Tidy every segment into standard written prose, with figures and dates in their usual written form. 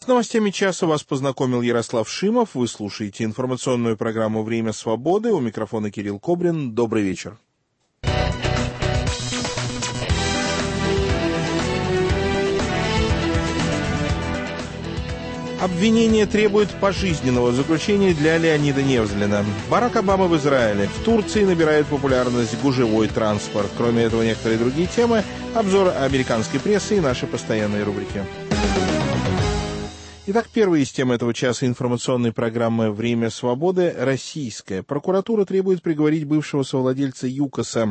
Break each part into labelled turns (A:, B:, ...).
A: С новостями часа вас познакомил Ярослав Шимов. Вы слушаете информационную программу «Время свободы». У микрофона Кирилл Кобрин. Добрый вечер. Обвинение требует пожизненного заключения для Леонида Невзлина. Барак Обама в Израиле. В Турции набирает популярность гужевой транспорт. Кроме этого, некоторые другие темы. Обзор американской прессы и наши постоянные рубрики. Итак, первая из тем этого часа информационной программы «Время свободы» — российская. Прокуратура требует приговорить бывшего совладельца ЮКОСа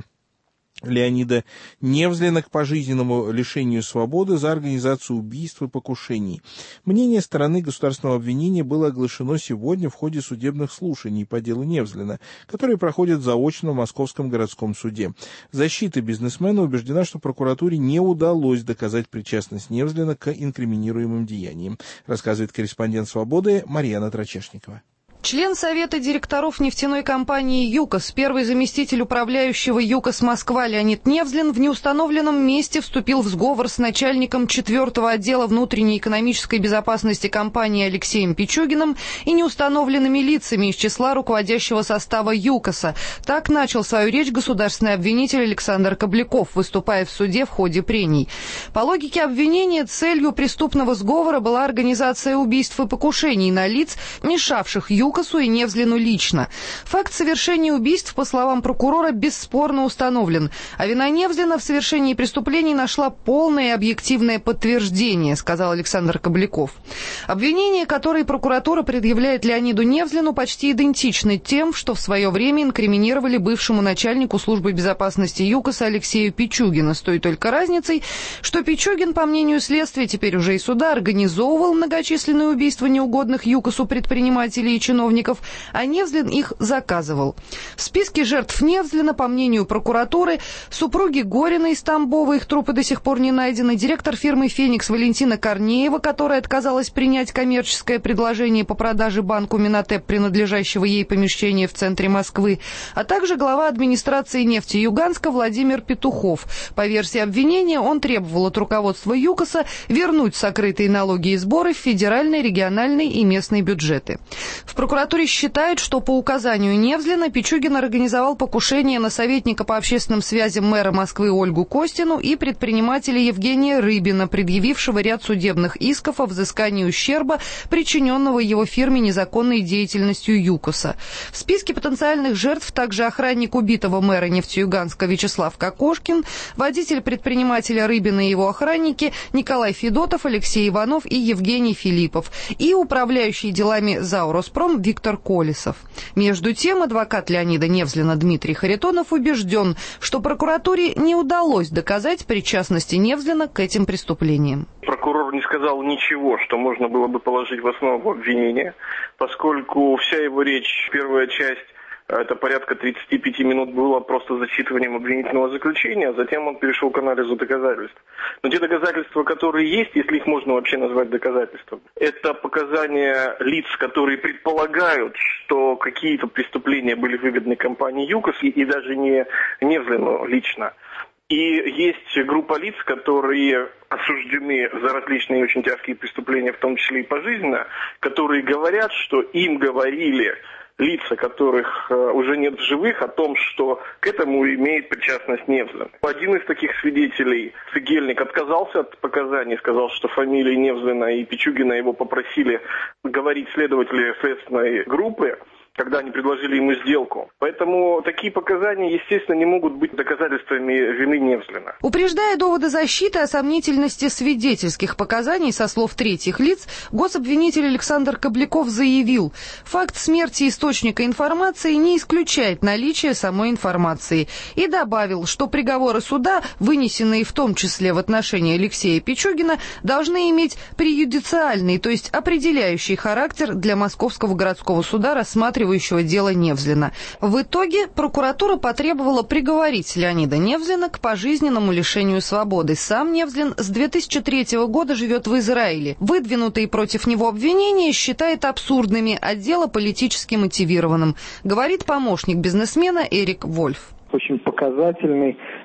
A: Леонида Невзлина к пожизненному лишению свободы за организацию убийств и покушений. Мнение стороны государственного обвинения было оглашено сегодня в ходе судебных слушаний по делу Невзлина, которые проходят заочно в Московском городском суде. Защита бизнесмена убеждена, что прокуратуре не удалось доказать причастность Невзлина к инкриминируемым деяниям, рассказывает корреспондент «Свободы» Марьяна Трачешникова.
B: Член Совета директоров нефтяной компании «ЮКОС», первый заместитель управляющего ЮКОС Москва Леонид Невзлин в неустановленном месте вступил в сговор с начальником 4-го отдела внутренней экономической безопасности компании Алексеем Пичугиным и неустановленными лицами из числа руководящего состава ЮКОСа. Так начал свою речь государственный обвинитель Александр Кобляков, выступая в суде в ходе прений. По логике обвинения, целью преступного сговора была организация убийств и покушений на лиц, мешавших ЮКОСу и Невзлину лично. Факт совершения убийств, по словам прокурора, бесспорно установлен, а вина Невзлина в совершении преступлений нашла полное и объективное подтверждение, сказал Александр Кобляков. Обвинения, которые прокуратура предъявляет Леониду Невзлину, почти идентичны тем, что в свое время инкриминировали бывшему начальнику службы безопасности ЮКОСа Алексею Пичугину, с той только разницей, что Пичугин, по мнению следствия, теперь уже и суда, организовывал многочисленные убийства неугодных ЮКОСу предпринимателей и чиновников, а Невзлин их заказывал. В списке жертв Невзлина, по мнению прокуратуры, супруги Горина из Тамбова, их трупы до сих пор не найдены, директор фирмы «Феникс» Валентина Корнеева, которая отказалась принять коммерческое предложение по продаже банку «Минотеп», принадлежащего ей помещения в центре Москвы, а также глава администрации «Нефтеюганска» Владимир Петухов. По версии обвинения, он требовал от руководства ЮКОСа вернуть сокрытые налоги и сборы в федеральные, региональные и местные бюджеты. В прокуратуре считают, что по указанию Невзлина Пичугин организовал покушение на советника по общественным связям мэра Москвы Ольгу Костину и предпринимателя Евгения Рыбина, предъявившего ряд судебных исков о взыскании ущерба, причиненного его фирме незаконной деятельностью ЮКОСа. В списке потенциальных жертв также охранник убитого мэра Нефтеюганска Вячеслав Кокошкин, водитель предпринимателя Рыбина и его охранники Николай Федотов, Алексей Иванов и Евгений Филиппов, и управляющий делами ЗАО «Роспром» Виктор Колесов. Между тем, адвокат Леонида Невзлина Дмитрий Харитонов убежден, что прокуратуре не удалось доказать причастности Невзлина к этим преступлениям.
C: Прокурор не сказал ничего, что можно было бы положить в основу обвинения, поскольку вся его речь, первая часть, это порядка 35 минут было просто зачитыванием обвинительного заключения, а затем он перешел к анализу доказательств. Но те доказательства, которые есть, если их можно вообще назвать доказательствами, это показания лиц, которые предполагают, что какие-то преступления были выгодны компании ЮКОС и даже не Невзлину лично. И есть группа лиц, которые осуждены за различные очень тяжкие преступления, в том числе и пожизненно, которые говорят, что им говорили лица, которых уже нет в живых, о том, что к этому имеет причастность Невзлин. Один из таких свидетелей, Цегельник, отказался от показаний, сказал, что фамилии Невзлина и Пичугина его попросили говорить следователи следственной группы, когда они предложили ему сделку. Поэтому такие показания, естественно, не могут быть доказательствами вины Невзлина.
B: Упреждая доводы защиты о сомнительности свидетельских показаний со слов третьих лиц, гособвинитель Александр Кобляков заявил, факт смерти источника информации не исключает наличие самой информации, и добавил, что приговоры суда, вынесенные в том числе в отношении Алексея Пичугина, должны иметь преюдициальный, то есть определяющий характер для Московского городского суда, рассматривающего дело Невзлина. В итоге прокуратура потребовала приговорить Леонида Невзлина к пожизненному лишению свободы. Сам Невзлин с 2003 года живет в Израиле. Выдвинутые против него обвинения считает абсурдными, а дело политически мотивированным, говорит помощник бизнесмена Эрик Вольф.
D: Очень показательный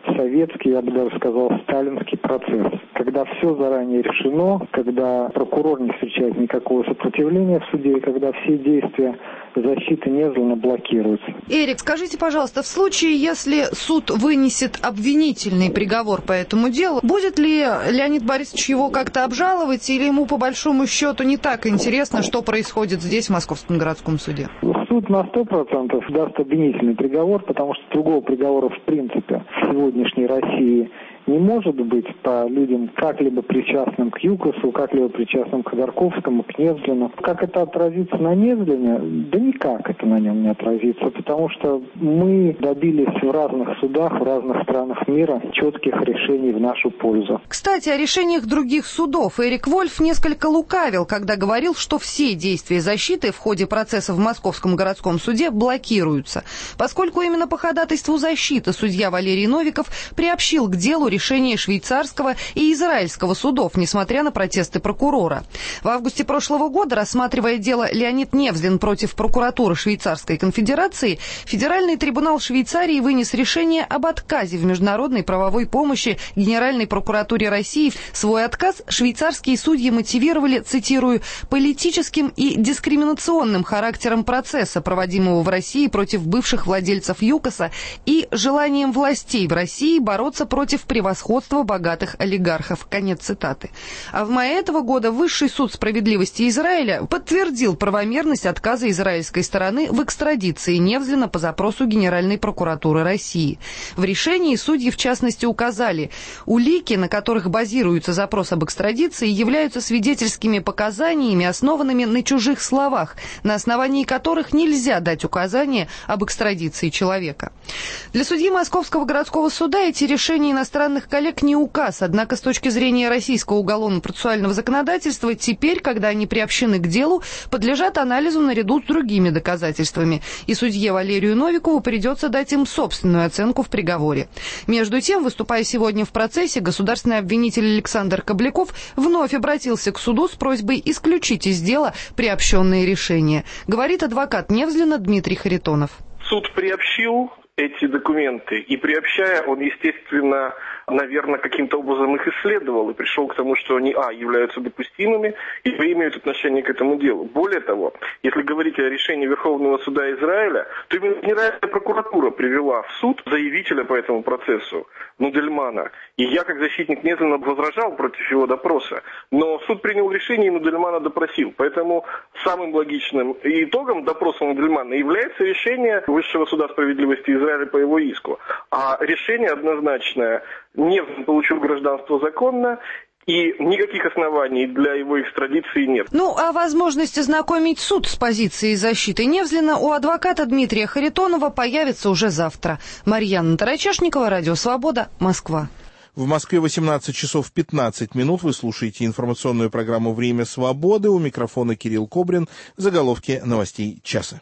D: советский, я бы даже сказал, сталинский процесс. Когда все заранее решено, когда прокурор не встречает никакого сопротивления в суде, и когда все действия защиты Невзлина блокируются.
B: Эрик, скажите, пожалуйста, в случае, если суд вынесет обвинительный приговор по этому делу, будет ли Леонид Борисович его как-то обжаловать, или ему по большому счету не так интересно, что происходит здесь, в Московском городском суде?
D: Суд на 100% даст обвинительный приговор, потому что другого приговора в принципе в сегодняшней России не может быть по людям, как-либо причастным к ЮКОСу, как-либо причастным к Ходорковскому, к Невзлину. Как это отразится на Невзлине? Да никак это на нем не отразится, потому что мы добились в разных судах, в разных странах мира четких решений в нашу пользу.
B: Кстати, о решениях других судов Эрик Вольф несколько лукавил, когда говорил, что все действия защиты в ходе процесса в Московском городском суде блокируются, поскольку именно по ходатайству защиты судья Валерий Новиков приобщил к делу решения швейцарского и израильского судов, несмотря на протесты прокурора. В августе прошлого года, рассматривая дело Леонид Невзлин против прокуратуры Швейцарской конфедерации, Федеральный трибунал Швейцарии вынес решение об отказе в международной правовой помощи Генеральной прокуратуре России. Свой отказ швейцарские судьи мотивировали, цитирую, «политическим и дискриминационным характером процесса, проводимого в России против бывших владельцев ЮКОСа, и желанием властей в России бороться против превосходства богатых олигархов». Конец цитаты. А в мае этого года Высший суд справедливости Израиля подтвердил правомерность отказа израильской стороны в экстрадиции Невзлина по запросу Генеральной прокуратуры России. В решении судьи, в частности, указали, улики, на которых базируется запрос об экстрадиции, являются свидетельскими показаниями, основанными на чужих словах, на основании которых нельзя дать указание об экстрадиции человека. Для судьи Московского городского суда эти решения иностранных коллег не указ, однако с точки зрения российского уголовно-процессуального законодательства теперь, когда они приобщены к делу, подлежат анализу наряду с другими доказательствами, и судье Валерию Новикову придется дать им собственную оценку в приговоре. Между тем, выступая сегодня в процессе, государственный обвинитель Александр Кобляков вновь обратился к суду с просьбой исключить из дела приобщенные решения, говорит адвокат Невзлина Дмитрий Харитонов.
C: Суд приобщил эти документы, и приобщая, он, естественно, наверное, каким-то образом их исследовал и пришел к тому, что они, являются допустимыми и имеют отношение к этому делу. Более того, если говорить о решении Верховного суда Израиля, то именно Генеральная прокуратура привела в суд заявителя по этому процессу, Нудельмана. И я, как защитник Невзлина, возражал против его допроса. Но суд принял решение, и Нудельмана допросил. Поэтому самым логичным итогом допроса Нудельмана является решение Высшего суда справедливости Израиля по его иску. А решение однозначное: Невзлин получил гражданство законно, и никаких оснований для его экстрадиции нет.
B: Ну, а возможность ознакомить суд с позицией защиты Невзлина у адвоката Дмитрия Харитонова появится уже завтра. Марьяна Тарачешникова, Радио Свобода, Москва.
A: В Москве 18 часов 15 минут. Вы слушаете информационную программу «Время свободы». У микрофона Кирилл Кобрин. Заголовки новостей часа.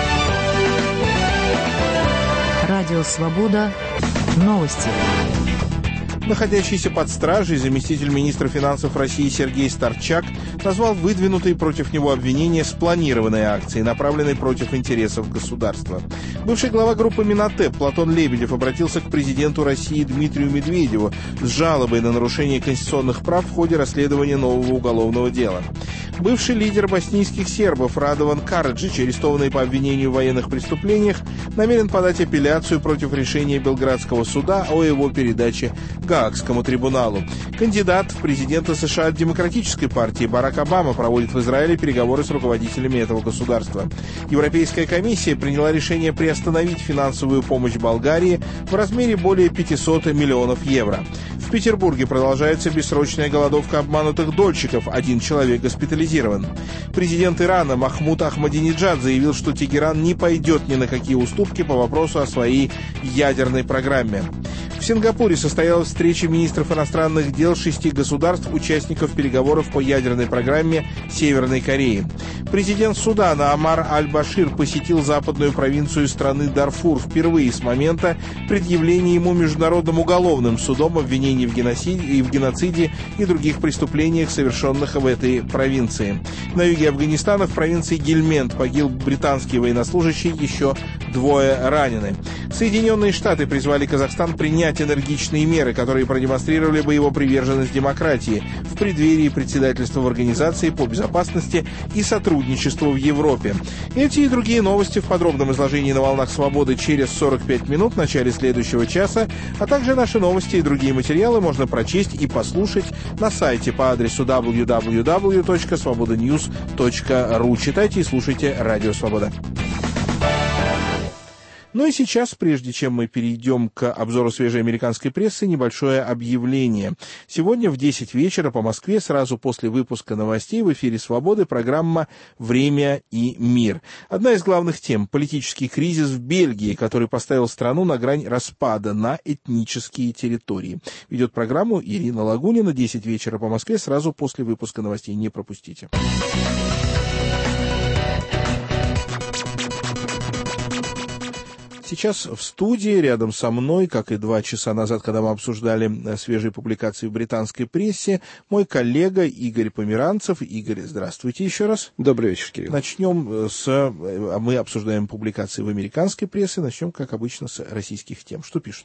E: Радио Свобода. Новости.
A: Находящийся под стражей заместитель министра финансов России Сергей Старчак назвал выдвинутые против него обвинения спланированной акцией, направленной против интересов государства. Бывший глава группы Минотеп Платон Лебедев обратился к президенту России Дмитрию Медведеву с жалобой на нарушение конституционных прав в ходе расследования нового уголовного дела. Бывший лидер боснийских сербов Радован Караджич, арестованный по обвинению в военных преступлениях, намерен подать апелляцию против решения Белградского суда о его передаче Гаагскому трибуналу. Кандидат в президенты США от Демократической партии Барак Обама проводит в Израиле переговоры с руководителями этого государства. Европейская комиссия приняла решение приостановить финансовую помощь Болгарии в размере более 500 миллионов евро. В Петербурге продолжается бессрочная голодовка обманутых дольщиков. 1 человек госпитализирован. Президент Ирана Махмуд Ахмадинеджад заявил, что Тегеран не пойдет ни на какие уступки по вопросу о своей ядерной программе. В Сингапуре состоялась встреча министров иностранных дел 6 государств, участников переговоров по ядерной программе Северной Кореи. Президент Судана Омар Аль-Башир посетил западную провинцию страны Дарфур впервые с момента предъявления ему Международным уголовным судом обвинений в геноциде и других преступлениях, совершенных в этой провинции. На юге Афганистана, в провинции Гельмент, погиб британский военнослужащий еще 2 ранены. Соединенные Штаты призвали Казахстан принять энергичные меры, которые продемонстрировали бы его приверженность демократии в преддверии председательства в Организации по безопасности и сотрудничеству в Европе. Эти и другие новости в подробном изложении на «Волнах Свободы» через 45 минут в начале следующего часа, а также наши новости и другие материалы можно прочесть и послушать на сайте по адресу www.svobodanews.ru. Читайте и слушайте «Радио Свобода». Ну и сейчас, прежде чем мы перейдем к обзору свежей американской прессы, небольшое объявление. Сегодня в 10 вечера по Москве, сразу после выпуска новостей, в эфире «Свободы» программа «Время и мир». Одна из главных тем – политический кризис в Бельгии, который поставил страну на грань распада на этнические территории. Ведет программу Ирина Лагунина, 10 вечера по Москве, сразу после выпуска новостей. Не пропустите. Сейчас в студии рядом со мной, как и 2 часа назад, когда мы обсуждали свежие публикации в британской прессе, мой коллега Игорь Померанцев. Игорь, здравствуйте еще раз.
F: Добрый вечер, Кирилл.
A: Мы обсуждаем публикации в американской прессе. Начнем, как обычно, с российских тем. Что пишут?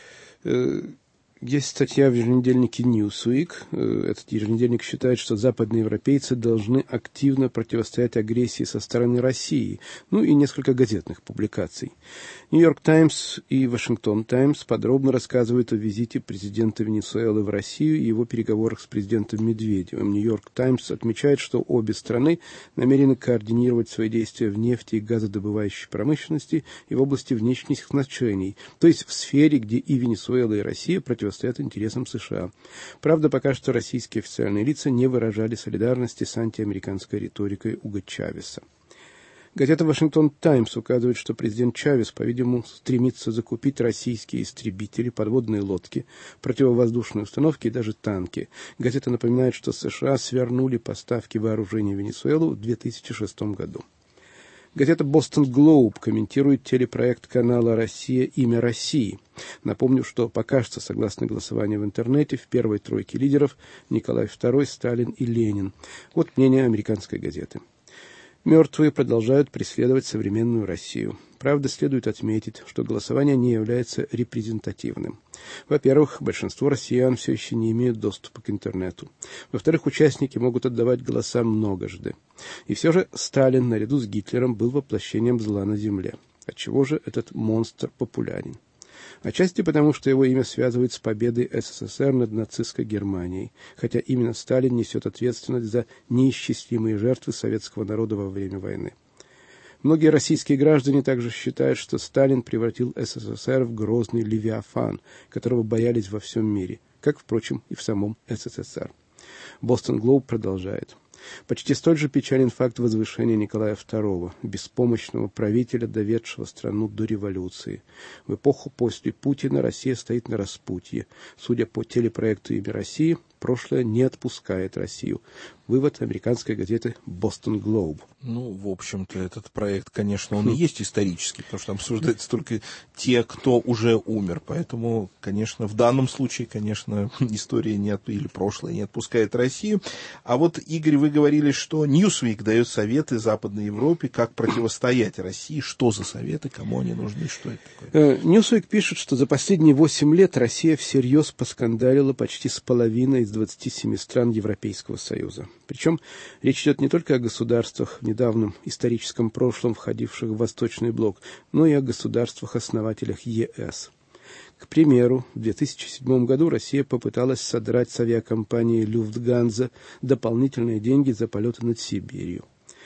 F: Есть статья в еженедельнике Newsweek. Этот еженедельник считает, что западные европейцы должны активно противостоять агрессии со стороны России. Ну и несколько газетных публикаций. Нью-Йорк Таймс и Вашингтон Таймс подробно рассказывают о визите президента Венесуэлы в Россию и его переговорах с президентом Медведевым. Нью-Йорк Таймс отмечает, что обе страны намерены координировать свои действия в нефти и газодобывающей промышленности и в области внешних значений, то есть в сфере, где и Венесуэла, и Россия противостоят интересам США. Правда, пока что российские официальные лица не выражали солидарности с антиамериканской риторикой Уго Чавеса. Газета «Вашингтон Таймс» указывает, что президент Чавес, по-видимому, стремится закупить российские истребители, подводные лодки, противовоздушные установки и даже танки. Газета напоминает, что США свернули поставки вооружений в Венесуэлу в 2006 году. Газета «Бостон Глоуб» комментирует телепроект канала «Россия. Имя России». Напомню, что пока что, согласно голосованию в интернете, в первой тройке лидеров Николай II, Сталин и Ленин. Вот мнение американской газеты. Мертвые продолжают преследовать современную Россию. Правда, следует отметить, что голосование не является репрезентативным. Во-первых, большинство россиян все еще не имеют доступа к интернету. Во-вторых, участники могут отдавать голоса многожды. И все же Сталин, наряду с Гитлером, был воплощением зла на земле. Отчего же этот монстр популярен? Отчасти потому, что его имя связывает с победой СССР над нацистской Германией, хотя именно Сталин несет ответственность за неисчислимые жертвы советского народа во время войны. Многие российские граждане также считают, что Сталин превратил СССР в грозный левиафан, которого боялись во всем мире, как, впрочем, и в самом СССР. Бостон Глоуб продолжает. Почти столь же печален факт возвышения Николая II, беспомощного правителя, доведшего страну до революции. В эпоху после Путина Россия стоит на распутье. Судя по телепроекту «Имя России», прошлое не отпускает Россию. Вывод американской газеты «Бостон Глоуб».
A: Ну, в общем-то, этот проект, конечно, он и есть исторический, потому что там обсуждаются только те, кто уже умер. Поэтому, конечно, в данном случае, конечно, история или прошлое не отпускает Россию. А вот, Игорь, вы говорили, что Newsweek дает советы Западной Европе, как противостоять России. Что за советы, кому они нужны, что это такое?
F: Newsweek пишет, что за последние 8 лет Россия всерьез поскандалила почти с половиной из 27 стран Европейского Союза. Причем речь идет не только о государствах в недавнем историческом прошлом, входивших в Восточный блок, но и о государствах-основателях ЕС. К примеру, в 2007 году Россия попыталась содрать с авиакомпании «Люфтганза» дополнительные деньги за полеты над Сибирью.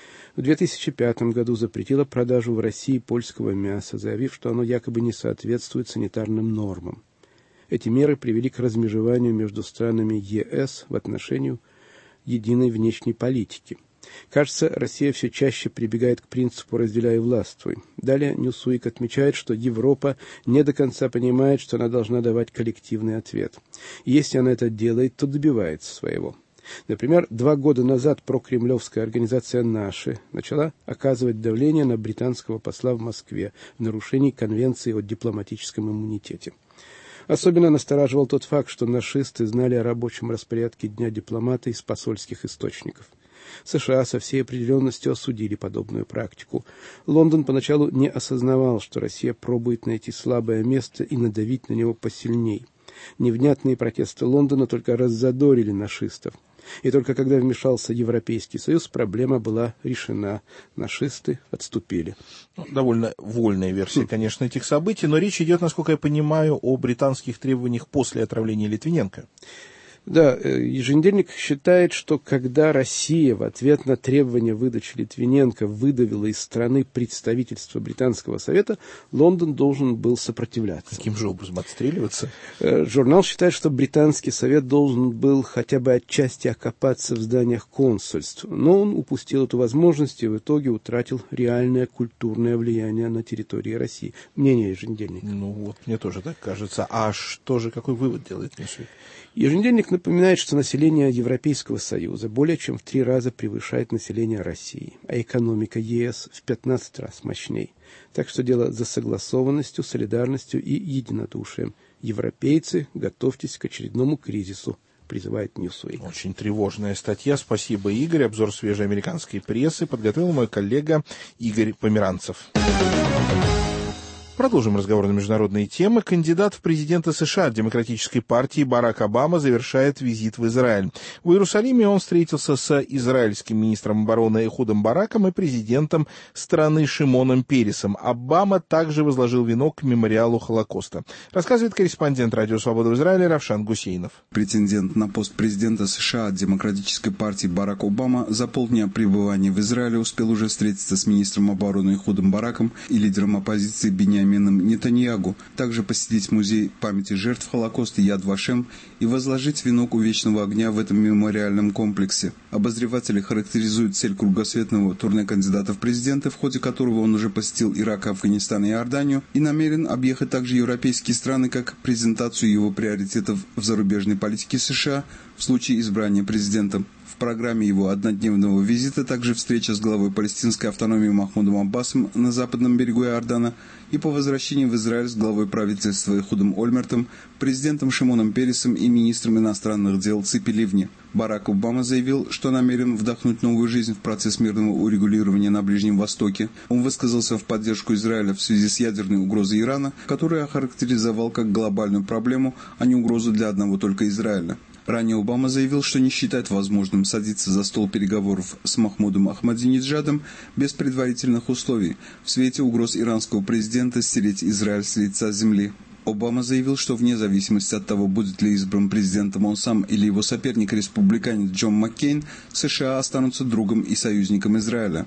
F: В 2005 году запретила продажу в России польского мяса, заявив, что оно якобы не соответствует санитарным нормам. Эти меры привели к размежеванию между странами ЕС в отношении единой внешней политики. Кажется, Россия все чаще прибегает к принципу «разделяй и властвуй». Далее Newsweek отмечает, что Европа не до конца понимает, что она должна давать коллективный ответ. И если она это делает, то добивается своего. Например, 2 года назад прокремлевская организация «Наши» начала оказывать давление на британского посла в Москве в нарушении Конвенции о дипломатическом иммунитете. Особенно настораживал тот факт, что нашисты знали о рабочем распорядке Дня дипломата из посольских источников. США со всей определенностью осудили подобную практику. Лондон поначалу не осознавал, что Россия пробует найти слабое место и надавить на него посильней. Невнятные протесты Лондона только раззадорили нашистов. И только когда вмешался Европейский Союз, проблема была решена. Нашисты отступили.
A: Довольно вольная версия, конечно, этих событий, но речь идет, насколько я понимаю, о британских требованиях после отравления Литвиненко.
F: Да, еженедельник считает, что когда Россия в ответ на требования выдачи Литвиненко выдавила из страны представительство Британского совета, Лондон должен был сопротивляться.
A: Каким же образом отстреливаться?
F: Журнал считает, что Британский совет должен был хотя бы отчасти окопаться в зданиях консульств, но он упустил эту возможность и в итоге утратил реальное культурное влияние на территории России. Мнение еженедельника.
A: Ну вот, мне тоже так кажется. А что же, какой вывод делает Ньюсвик?
F: Еженедельник напоминает, что население Европейского Союза более чем в 3 раза превышает население России, а экономика ЕС в 15 раз мощней. Так что дело за согласованностью, солидарностью и единодушием. Европейцы, готовьтесь к очередному кризису, призывает Newsweek.
A: Очень тревожная статья. Спасибо, Игорь. Обзор свежей американской прессы подготовил мой коллега Игорь Померанцев. Продолжим разговор на международные темы. Кандидат в президенты США от Демократической партии Барак Обама завершает визит в Израиль. В Иерусалиме он встретился с израильским министром обороны Эхудом Бараком и президентом страны Шимоном Пересом. Обама также возложил венок к мемориалу Холокоста. Рассказывает корреспондент Радио Свобода в Израиле Равшан Гусейнов.
G: Претендент на пост президента США от Демократической партии Барак Обама за полдня пребывания в Израиле успел уже встретиться с министром обороны Эхудом Бараком и лидером оппозиции Биньямином Нетаньягу, также посетить музей памяти жертв Холокоста Яд Вашем и возложить венок у вечного огня в этом мемориальном комплексе. Обозреватели характеризуют цель кругосветного турне кандидата в президенты, в ходе которого он уже посетил Ирак, Афганистан и Иорданию, и намерен объехать также европейские страны как презентацию его приоритетов в зарубежной политике США в случае избрания президентом. В программе его однодневного визита также встреча с главой палестинской автономии Махмудом Аббасом на западном берегу Иордана и по возвращении в Израиль с главой правительства Эхудом Ольмертом, президентом Шимоном Пересом и министром иностранных дел Ципи Ливни. Барак Обама заявил, что намерен вдохнуть новую жизнь в процесс мирного урегулирования на Ближнем Востоке. Он высказался в поддержку Израиля в связи с ядерной угрозой Ирана, которую охарактеризовал как глобальную проблему, а не угрозу для одного только Израиля. Ранее Обама заявил, что не считает возможным садиться за стол переговоров с Махмудом Ахмадинеджадом без предварительных условий в свете угроз иранского президента стереть Израиль с лица земли. Обама заявил, что вне зависимости от того, будет ли избран президентом он сам или его соперник-республиканец Джон Маккейн, США останутся другом и союзником Израиля.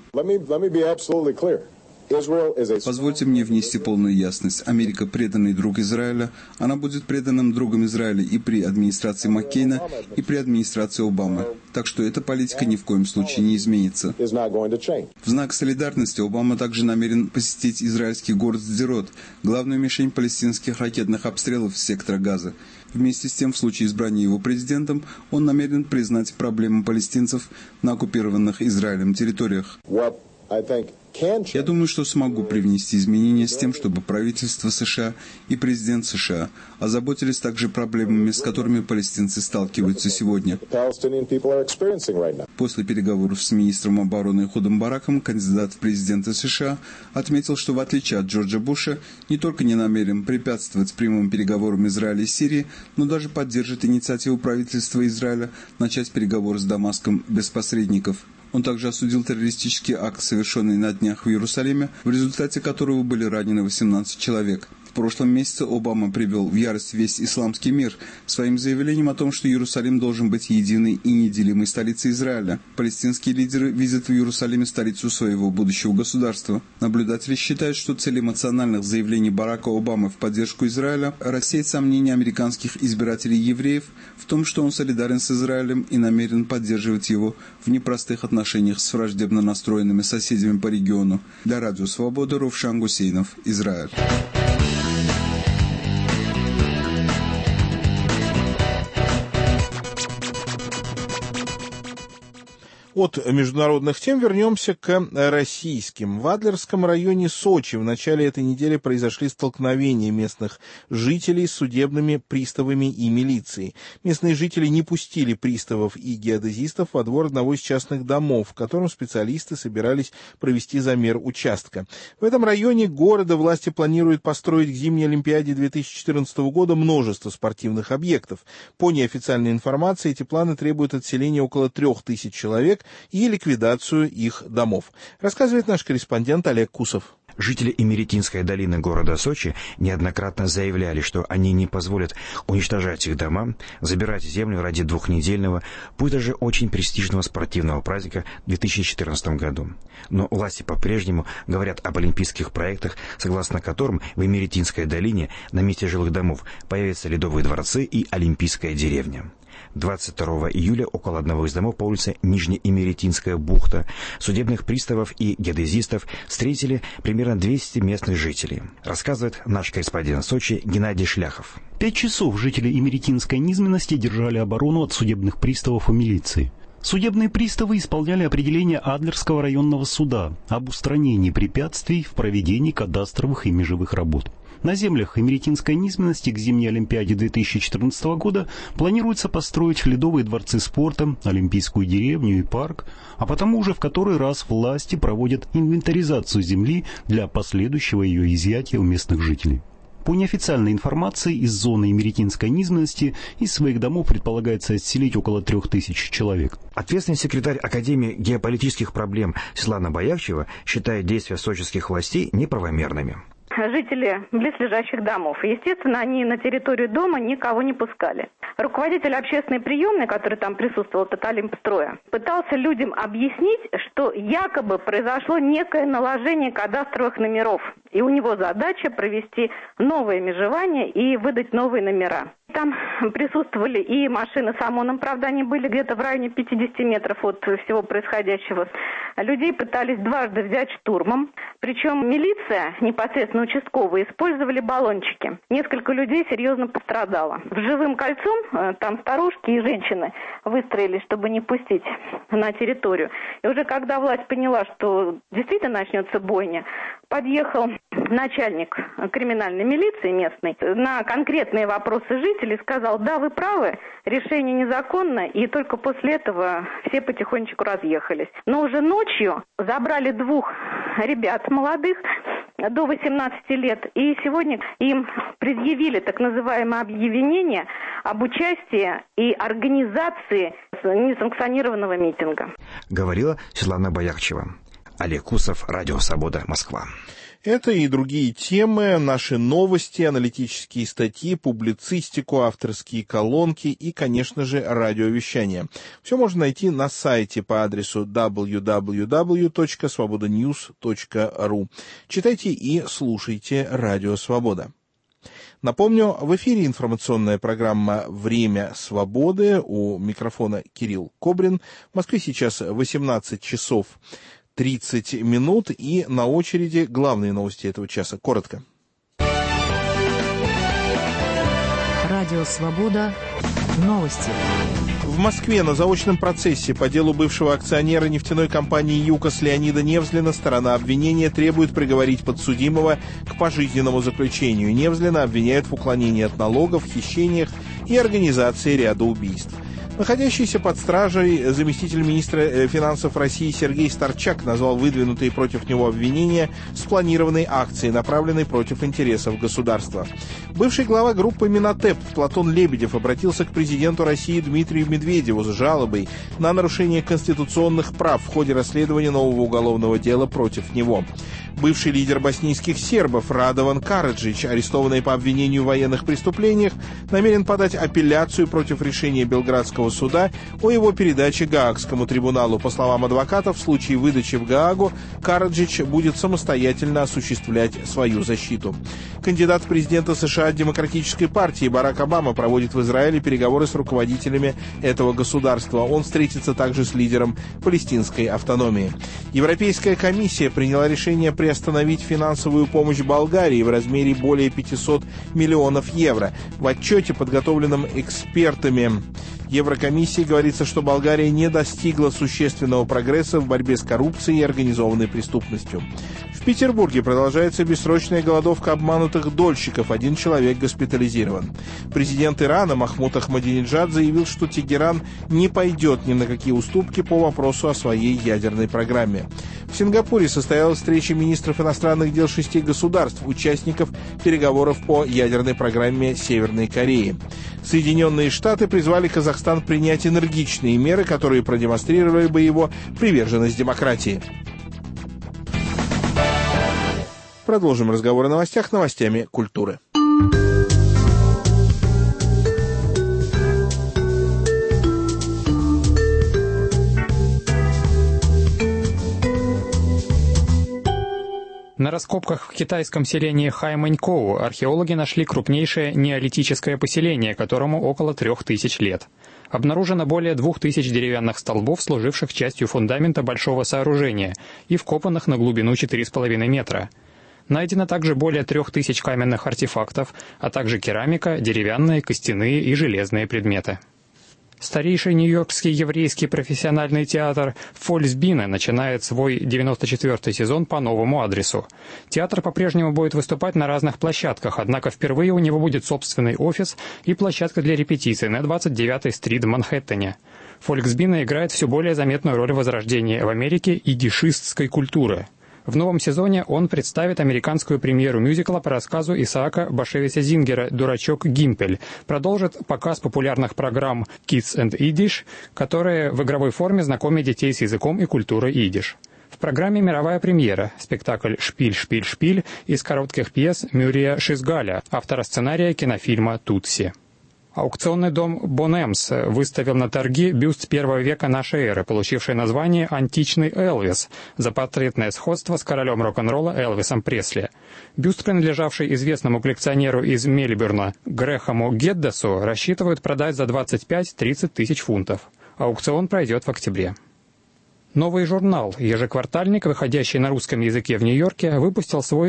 G: Позвольте мне внести полную ясность. Америка преданный друг Израиля. Она будет преданным другом Израиля и при администрации Маккейна, и при администрации Обамы. Так что эта политика ни в коем случае не изменится. В знак солидарности Обама также намерен посетить израильский город Сдерот, главную мишень палестинских ракетных обстрелов с сектора Газа. Вместе с тем, в случае избрания его президентом, он намерен признать проблему палестинцев на оккупированных Израилем территориях. Я думаю, что смогу привнести изменения с тем, чтобы правительство США и президент США озаботились также проблемами, с которыми палестинцы сталкиваются сегодня. После переговоров с министром обороны Эхудом Бараком кандидат в президенты США отметил, что в отличие от Джорджа Буша, не только не намерен препятствовать прямым переговорам Израиля и Сирии, но даже поддержит инициативу правительства Израиля начать переговоры с Дамаском без посредников. Он также осудил террористический акт, совершенный на днях в Иерусалиме, в результате которого были ранены 18 человек. В прошлом месяце Обама привел в ярость весь исламский мир своим заявлением о том, что Иерусалим должен быть единой и неделимой столицей Израиля. Палестинские лидеры видят в Иерусалиме столицу своего будущего государства. Наблюдатели считают, что цель эмоциональных заявлений Барака Обамы в поддержку Израиля рассеять сомнения американских избирателей евреев в том, что он солидарен с Израилем и намерен поддерживать его в непростых отношениях с враждебно настроенными соседями по региону. Для Радио Свобода Равшан Гусейнов, Израиль.
A: От международных тем вернемся к российским. В Адлерском районе Сочи в начале этой недели произошли столкновения местных жителей с судебными приставами и милицией. Местные жители не пустили приставов и геодезистов во двор одного из частных домов, в котором специалисты собирались провести замер участка. В этом районе города власти планируют построить к зимней Олимпиаде 2014 года множество спортивных объектов. По неофициальной информации, эти планы требуют отселения около 3000 человек и ликвидацию их домов. Рассказывает наш корреспондент Олег Кусов.
H: Жители Имеретинской долины города Сочи неоднократно заявляли, что они не позволят уничтожать их дома, забирать землю ради двухнедельного, пусть даже очень престижного спортивного праздника в 2014 году. Но власти по-прежнему говорят об олимпийских проектах, согласно которым в Имеретинской долине на месте жилых домов появятся ледовые дворцы и олимпийская деревня. 22 июля около одного из домов по улице Нижнеимеретинская бухта судебных приставов и геодезистов встретили примерно 200 местных жителей, рассказывает наш корреспондент в Сочи Геннадий Шляхов.
I: 5 часов жители Имеретинской низменности держали оборону от судебных приставов и милиции. Судебные приставы исполняли определение Адлерского районного суда об устранении препятствий в проведении кадастровых и межевых работ. На землях Имеретинской низменности к зимней Олимпиаде 2014 года планируется построить ледовые дворцы спорта, олимпийскую деревню и парк, а потому уже в который раз власти проводят инвентаризацию земли для последующего ее изъятия у местных жителей. По неофициальной информации, из зоны Имеретинской низменности из своих домов предполагается отселить около 3000 человек.
H: Ответственный секретарь Академии геополитических проблем Светлана Боярчева считает действия сочинских властей неправомерными.
J: Жители близлежащих домов. Естественно, они на территорию дома никого не пускали. Руководитель общественной приемной, который там присутствовал от Олимпстроя, пытался людям объяснить, что якобы произошло некое наложение кадастровых номеров. И у него задача провести новое межевание и выдать новые номера. Там присутствовали и машины с ОМОНом, правда, они были где-то в районе 50 метров от всего происходящего. Людей пытались дважды взять штурмом, причем милиция, непосредственно участковые, использовали баллончики. Несколько людей серьезно пострадало. Живым кольцом там старушки и женщины выстроились, чтобы не пустить на территорию. И уже когда власть поняла, что действительно начнется бойня, подъехал начальник криминальной милиции местной, на конкретные вопросы жителей сказал: да, вы правы, решение незаконно, и только после этого все потихонечку разъехались. Но уже ночью забрали 2 ребят молодых, до 18 лет, и сегодня им предъявили так называемое объявление об участии и организации несанкционированного митинга.
H: Говорила Светлана Боярчева. Олег Кусов, Радио Свобода, Москва.
A: Это и другие темы, наши новости, аналитические статьи, публицистику, авторские колонки и, конечно же, радиовещание. Все можно найти на сайте по адресу www.svobodanews.ru. Читайте и слушайте Радио Свобода. Напомню, в эфире информационная программа «Время свободы». У микрофона Кирилл Кобрин. В Москве сейчас 18 часов 30 минут, и на очереди главные новости этого часа. Коротко.
E: Радио «Свобода». Новости.
A: В Москве на заочном процессе по делу бывшего акционера нефтяной компании «ЮКОС» Леонида Невзлина сторона обвинения требует приговорить подсудимого к пожизненному заключению. Невзлина обвиняют в уклонении от налогов, хищениях и организации ряда убийств. Находящийся под стражей заместитель министра финансов России Сергей Старчак назвал выдвинутые против него обвинения спланированной акцией, направленной против интересов государства. Бывший глава группы «Минотеп» Платон Лебедев обратился к президенту России Дмитрию Медведеву с жалобой на нарушение конституционных прав в ходе расследования нового уголовного дела против него. Бывший лидер боснийских сербов Радован Караджич, арестованный по обвинению в военных преступлениях, намерен подать апелляцию против решения Белградского суда о его передаче Гаагскому трибуналу. По словам адвокатов, в случае выдачи в Гаагу Караджич будет самостоятельно осуществлять свою защиту. Кандидат в президента США от Демократической партии Барак Обама проводит в Израиле переговоры с руководителями этого государства. Он встретится также с лидером палестинской автономии. Европейская комиссия приняла решение приостановить финансовую помощь Болгарии в размере более 500 миллионов евро. В отчете, подготовленном экспертами Еврокомиссии, говорится, что Болгария не достигла существенного прогресса в борьбе с коррупцией и организованной преступностью. В Петербурге продолжается бессрочная голодовка обманутых дольщиков. 1 человек госпитализирован. Президент Ирана Махмуд Ахмадинеджад заявил, что Тегеран не пойдет ни на какие уступки по вопросу о своей ядерной программе. В Сингапуре состоялась встреча министров иностранных дел 6 государств, участников переговоров по ядерной программе Северной Кореи. Соединенные Штаты призвали Казахстан принять энергичные меры, которые продемонстрировали бы его приверженность демократии. Продолжим разговор о новостях новостями культуры.
K: На раскопках в китайском селении Хаймэнькоу археологи нашли крупнейшее неолитическое поселение, которому около 3000 лет. Обнаружено более 2000 деревянных столбов, служивших частью фундамента большого сооружения и вкопанных на глубину 4,5 метра. Найдено также более 3000 каменных артефактов, а также керамика, деревянные, костяные и железные предметы. Старейший нью-йоркский еврейский профессиональный театр Фольксбюhne начинает свой 94-й сезон по новому адресу. Театр по-прежнему будет выступать на разных площадках, однако впервые у него будет собственный офис и площадка для репетиций на 29-й стрит в Манхэттене. Фольксбюhne играет все более заметную роль в возрождении в Америке идишистской культуры. В новом сезоне он представит американскую премьеру мюзикла по рассказу Исаака Башевица Зингера «Дурачок Гимпель», продолжит показ популярных программ «Kids and Yiddish», которые в игровой форме знакомят детей с языком и культурой идиш. В программе мировая премьера – спектакль «Шпиль, шпиль, шпиль» из коротких пьес Мюррея Шизгаля, автора сценария кинофильма «Тутси». Аукционный дом Бонемс выставил на торги бюст 1 века нашей эры, получивший название «Античный Элвис» за портретное сходство с королем рок-н-ролла Элвисом Пресли. Бюст, принадлежавший известному коллекционеру из Мельбурна Грэхаму Геддесу, рассчитывают продать за 25-30 тысяч фунтов. Аукцион пройдет в октябре. Новый журнал «Ежеквартальник», выходящий на русском языке в Нью-Йорке, выпустил свой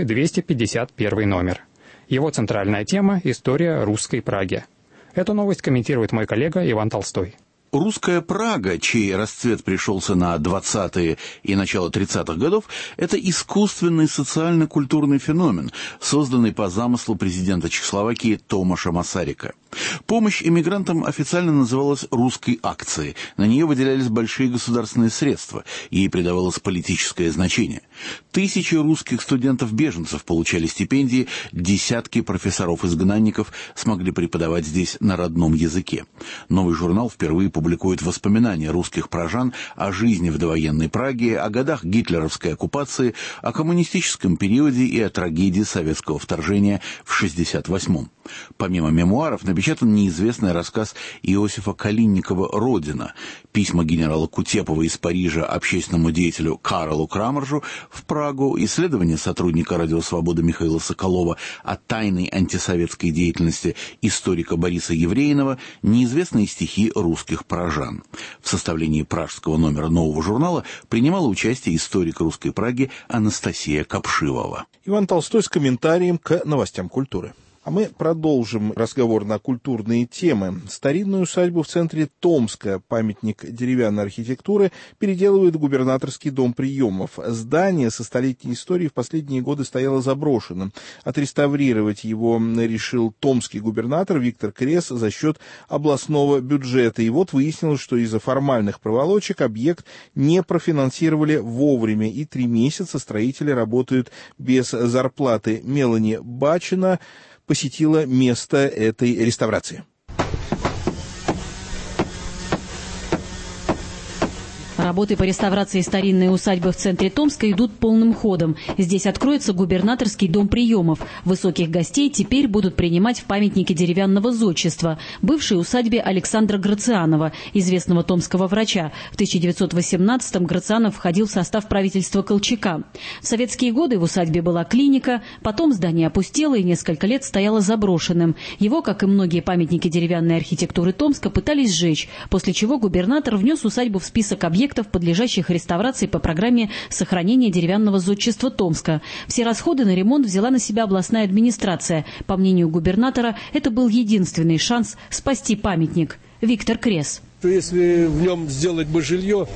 K: 251 номер. Его центральная тема – история русской Праги. Эту новость комментирует мой коллега Иван Толстой.
L: Русская Прага, чей расцвет пришелся на 20-е и начало 30-х годов, это искусственный социально-культурный феномен, созданный по замыслу президента Чехословакии Томаша Масарика. Помощь эмигрантам официально называлась «русской акцией». На нее выделялись большие государственные средства, ей придавалось политическое значение. Тысячи русских студентов-беженцев получали стипендии, десятки профессоров-изгнанников смогли преподавать здесь на родном языке. Новый журнал впервые публикует воспоминания русских пражан о жизни в довоенной Праге, о годах гитлеровской оккупации, о коммунистическом периоде и о трагедии советского вторжения в 1968-м. Помимо мемуаров напечатан неизвестный рассказ Иосифа Калинникова «Родина», письма генерала Кутепова из Парижа общественному деятелю Карлу Крамержу в Прагу, исследования сотрудника «Радио Свобода» Михаила Соколова о тайной антисоветской деятельности историка Бориса Евреинова, неизвестные стихи русских пражан. В составлении пражского номера нового журнала принимала участие историк русской Праги Анастасия Капшивова.
A: Иван Толстой с комментарием к новостям культуры. А мы продолжим разговор на культурные темы. Старинную усадьбу в центре Томска, памятник деревянной архитектуры, переделывает губернаторский дом приемов. Здание со столетней историей в последние годы стояло заброшенным. Отреставрировать его решил томский губернатор Виктор Крес за счет областного бюджета. И вот выяснилось, что из-за формальных проволочек объект не профинансировали вовремя, и 3 месяца строители работают без зарплаты. Мелани Бачина посетила место этой реставрации.
M: Работы по реставрации старинной усадьбы в центре Томска идут полным ходом. Здесь откроется губернаторский дом приемов. Высоких гостей теперь будут принимать в памятнике деревянного зодчества, бывшей усадьбе Александра Грацианова, известного томского врача. В 1918-м Грацианов входил в состав правительства Колчака. В советские годы в усадьбе была клиника, потом здание опустело и несколько лет стояло заброшенным. Его, как и многие памятники деревянной архитектуры Томска, пытались сжечь, после чего губернатор внес усадьбу в список объектов, подлежащих реставрации по программе сохранения деревянного зодчества Томска. Все расходы на ремонт взяла на себя областная администрация. По мнению губернатора, это был единственный шанс спасти памятник. Виктор Крес.
N: Если в нем сделать бы жилье,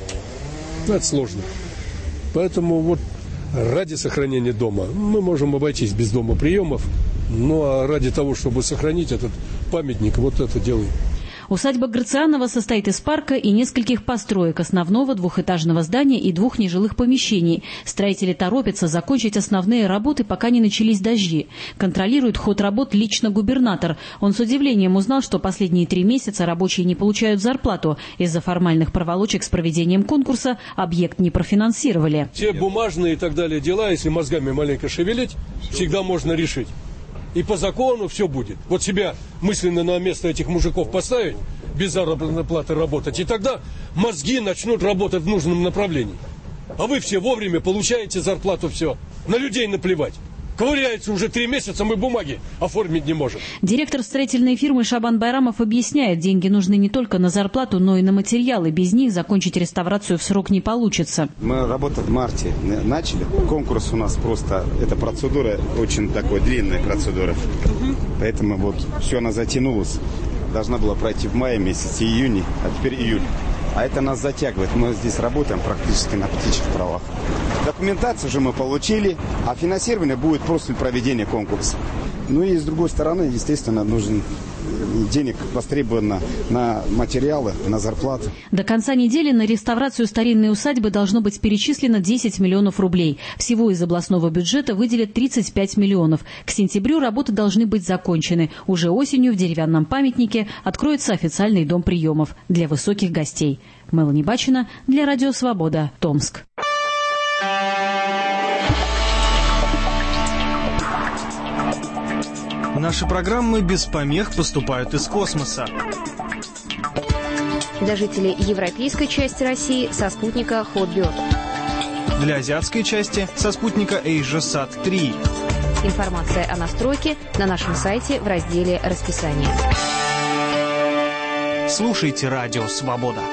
N: это сложно. Поэтому вот ради сохранения дома мы можем обойтись без дома приемов, ну а ради того, чтобы сохранить этот памятник, вот это делаем.
M: Усадьба Грацианова состоит из парка и нескольких построек, основного двухэтажного здания и 2 нежилых помещений. Строители торопятся закончить основные работы, пока не начались дожди. Контролирует ход работ лично губернатор. Он с удивлением узнал, что последние 3 месяца рабочие не получают зарплату. Из-за формальных проволочек с проведением конкурса объект не профинансировали.
N: Все бумажные и так далее дела, если мозгами маленько шевелить, всегда можно решить. И по закону все будет. Вот себя мысленно на место этих мужиков поставить, без заработной платы работать, и тогда мозги начнут работать в нужном направлении. А вы все вовремя получаете зарплату, все. На людей наплевать. Ковыряется уже 3 месяца, мы бумаги оформить не можем.
M: Директор строительной фирмы Шабан Байрамов объясняет, деньги нужны не только на зарплату, но и на материалы. Без них закончить реставрацию в срок не получится.
O: Мы работу в марте начали. Конкурс у нас просто, эта процедура очень такой длинная процедура. Поэтому вот все она затянулась. Должна была пройти в мае месяце, июне, а теперь июль. А это нас затягивает. Мы здесь работаем практически на птичьих правах. Документацию же мы получили, а финансирование будет после проведения конкурса. Ну и с другой стороны, естественно, нужен денег востребовано на материалы, на зарплаты.
M: До конца недели на реставрацию старинной усадьбы должно быть перечислено 10 миллионов рублей. Всего из областного бюджета выделят 35 миллионов. К сентябрю работы должны быть закончены. Уже осенью в деревянном памятнике откроется официальный дом приемов для высоких гостей. Мелани Бачина для Радио Свобода, Томск.
P: Наши программы без помех поступают из космоса.
Q: Для жителей европейской части России со спутника Hotbird.
P: Для азиатской части со спутника AsiaSat 3.
Q: Информация о настройке на нашем сайте в разделе «Расписание».
P: Слушайте Радио Свобода.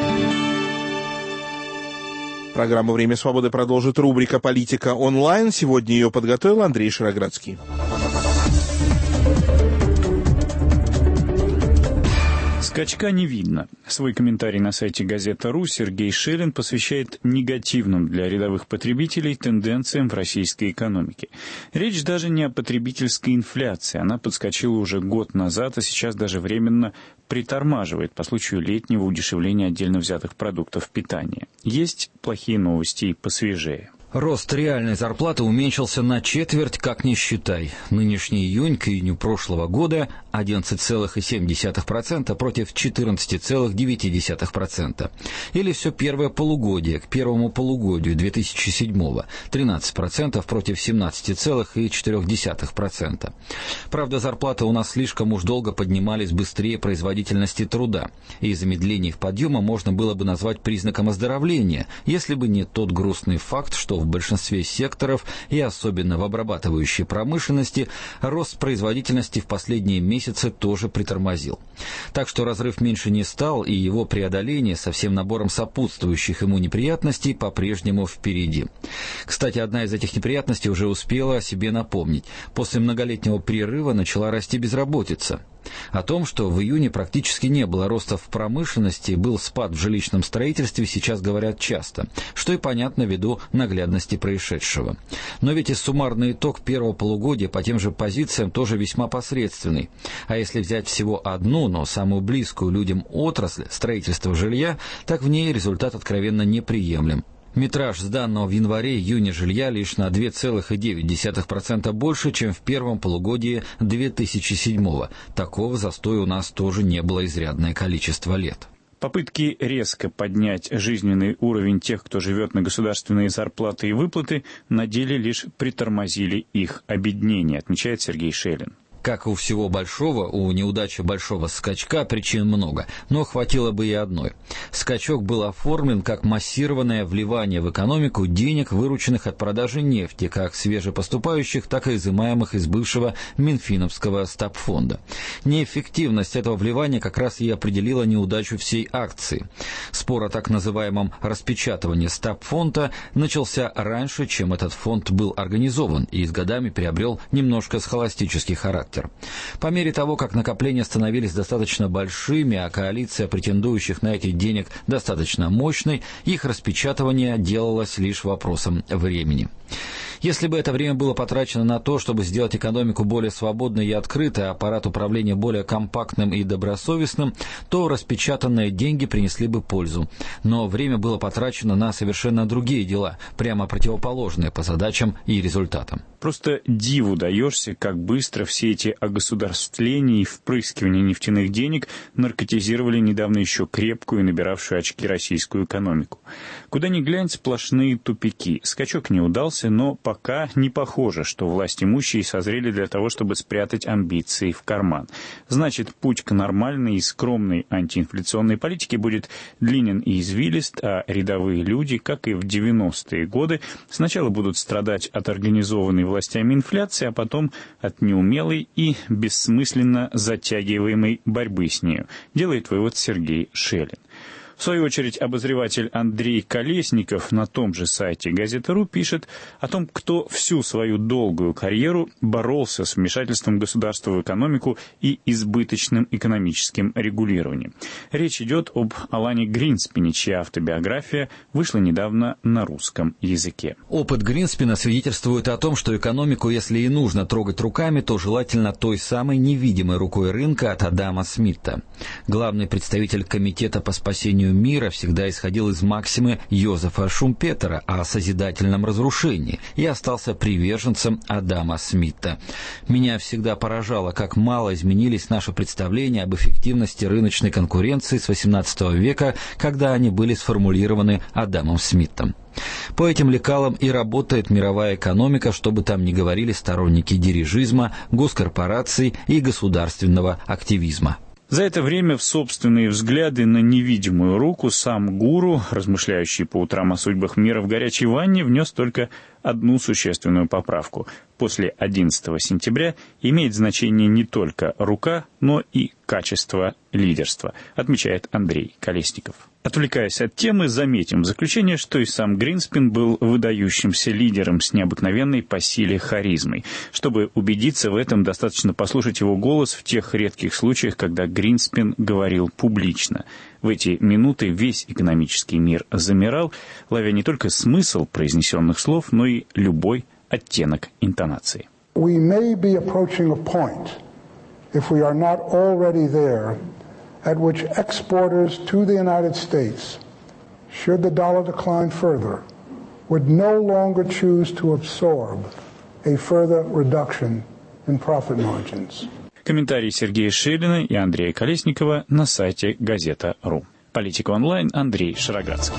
A: Программу «Время свободы» продолжит рубрика «Политика онлайн». Сегодня ее подготовил Андрей Широградский.
R: Скачка не видно. Свой комментарий на сайте «Газета.ру» Сергей Шелин посвящает негативным для рядовых потребителей тенденциям в российской экономике. Речь даже не о потребительской инфляции. Она подскочила уже год назад, а сейчас даже временно притормаживает по случаю летнего удешевления отдельно взятых продуктов питания. Есть плохие новости и посвежее.
S: Рост реальной зарплаты уменьшился на четверть, как ни считай. Нынешний июнь к июню прошлого года 11,7% против 14,9%. Или все первое полугодие к первому полугодию 2007-го 13% против 17,4%. Правда, зарплаты у нас слишком уж долго поднимались быстрее производительности труда, и замедление их подъема можно было бы назвать признаком оздоровления, если бы не тот грустный факт, что в большинстве секторов, и особенно в обрабатывающей промышленности, рост производительности в последние месяцы тоже притормозил. Так что разрыв меньше не стал, и его преодоление со всем набором сопутствующих ему неприятностей по-прежнему впереди. Кстати, одна из этих неприятностей уже успела о себе напомнить. После многолетнего перерыва начала расти безработица. О том, что в июне практически не было роста в промышленности, был спад в жилищном строительстве, сейчас говорят часто, что и понятно ввиду наглядности происшедшего. Но ведь и суммарный итог первого полугодия по тем же позициям тоже весьма посредственный. А если взять всего одну, но самую близкую людям отрасль строительства жилья, так в ней результат откровенно неприемлем. Метраж сданного в январе-июне жилья лишь на 2,9% больше, чем в первом полугодии 2007-го. Такого застоя у нас тоже не было изрядное количество лет.
R: Попытки резко поднять жизненный уровень тех, кто живет на государственные зарплаты и выплаты, на деле лишь притормозили их обеднение, отмечает Сергей Шелин.
S: Как у всего большого, у неудачи большого скачка причин много, но хватило бы и одной. Скачок был оформлен как массированное вливание в экономику денег, вырученных от продажи нефти, как свежепоступающих, так и изымаемых из бывшего Минфиновского стабфонда. Неэффективность этого вливания как раз и определила неудачу всей акции. Спор о так называемом распечатывании стабфонда начался раньше, чем этот фонд был организован, и с годами приобрел немножко схоластический характер. По мере того, как накопления становились достаточно большими, а коалиция претендующих на эти денег достаточно мощной, их распечатывание делалось лишь вопросом времени. Если бы это время было потрачено на то, чтобы сделать экономику более свободной и открытой, а аппарат управления более компактным и добросовестным, то распечатанные деньги принесли бы пользу. Но время было потрачено на совершенно другие дела, прямо противоположные по задачам и результатам.
R: Просто диву даешься, как быстро все эти огосударствления и впрыскивания нефтяных денег наркотизировали недавно еще крепкую и набиравшую очки российскую экономику. Куда ни глянь, сплошные тупики. Скачок не удался, но пока не похоже, что власть имущие созрели для того, чтобы спрятать амбиции в карман. Значит, путь к нормальной и скромной антиинфляционной политике будет длинен и извилист, а рядовые люди, как и в 90-е годы, сначала будут страдать от организованной властями инфляции, а потом от неумелой и бессмысленно затягиваемой борьбы с нею, делает вывод Сергей Шелин. В свою очередь, обозреватель Андрей Колесников на том же сайте «Газета.ру» пишет о том, кто всю свою долгую карьеру боролся с вмешательством государства в экономику и избыточным экономическим регулированием. Речь идет об Алане Гринспене, чья автобиография вышла недавно на русском языке.
S: Опыт Гринспена свидетельствует о том, что экономику, если и нужно трогать руками, то желательно той самой невидимой рукой рынка от Адама Смита. Главный представитель Комитета по спасению мира всегда исходил из максимы Йозефа Шумпетера о созидательном разрушении и остался приверженцем Адама Смита. Меня всегда поражало, как мало изменились наши представления об эффективности рыночной конкуренции с XVIII века, когда они были сформулированы Адамом Смитом. По этим лекалам и работает мировая экономика, что бы там ни говорили сторонники дирижизма, госкорпораций и государственного активизма.
R: За это время в собственные взгляды на невидимую руку сам гуру, размышляющий по утрам о судьбах мира в горячей ванне, внес только одну существенную поправку. После 11 сентября имеет значение не только рука, но и качество лидерства, отмечает Андрей Колесников. Отвлекаясь от темы, заметим в заключение, что и сам Гринспен был выдающимся лидером с необыкновенной по силе харизмой. Чтобы убедиться в этом, достаточно послушать его голос в тех редких случаях, когда Гринспен говорил публично. В эти минуты весь экономический мир замирал, ловя не только смысл произнесенных слов, но и любой оттенок интонации.
T: We may be approaching a point, if we are not already there, at which exporters to the United States, should the dollar decline further, would no longer choose to absorb a further reduction in profit margins.
R: Комментарии Сергея Шелина и Андрея Колесникова на сайте Газета.ру. Политика онлайн, Андрей Шароградский.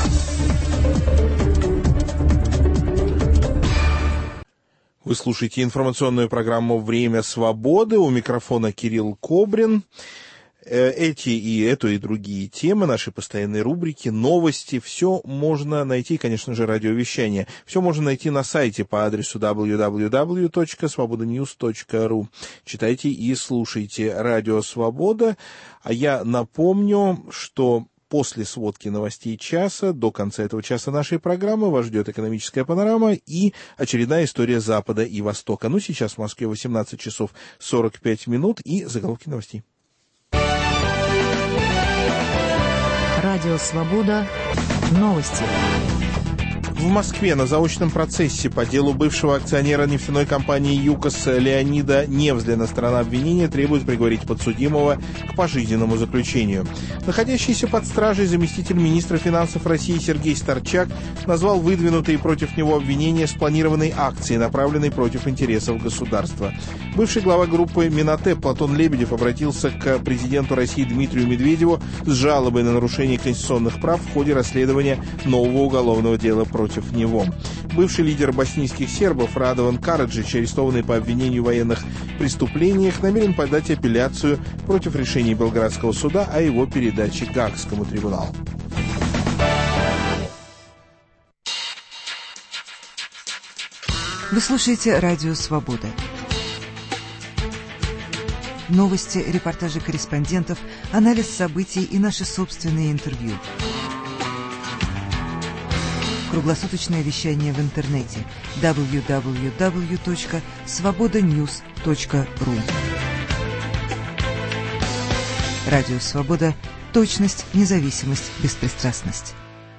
A: Вы слушаете информационную программу «Время свободы». У микрофона Кирилл Кобрин. Эту и другие темы, наши постоянные рубрики, новости, все можно найти, конечно же, радиовещание. Все можно найти на сайте по адресу www.svobodanews.ru. Читайте и слушайте «Радио Свобода». А я напомню, что после сводки новостей часа, до конца этого часа нашей программы, вас ждет экономическая панорама и очередная история Запада и Востока. Ну, сейчас в Москве 18 часов 45 минут и заголовки новостей.
E: Радио «Свобода». Новости.
A: В Москве на заочном процессе по делу бывшего акционера нефтяной компании «ЮКОС» Леонида Невзлина сторона обвинения требует приговорить подсудимого к пожизненному заключению. Находящийся под стражей заместитель министра финансов России Сергей Старчак назвал выдвинутые против него обвинения спланированной акцией, направленной против интересов государства. Бывший глава группы Минотеп Платон Лебедев обратился к президенту России Дмитрию Медведеву с жалобой на нарушение конституционных прав в ходе расследования нового уголовного дела против него. Бывший лидер боснийских сербов Радован Караджич, арестованный по обвинению в военных преступлениях, намерен подать апелляцию против решения Белградского суда о его передаче Гаагскому трибуналу.
U: Вы слушаете «Радио Свобода». Новости, репортажи корреспондентов, анализ событий и наши собственные интервью. Круглосуточное вещание в интернете www.svobodanews.ru. Радио Свобода. Точность, независимость, беспристрастность.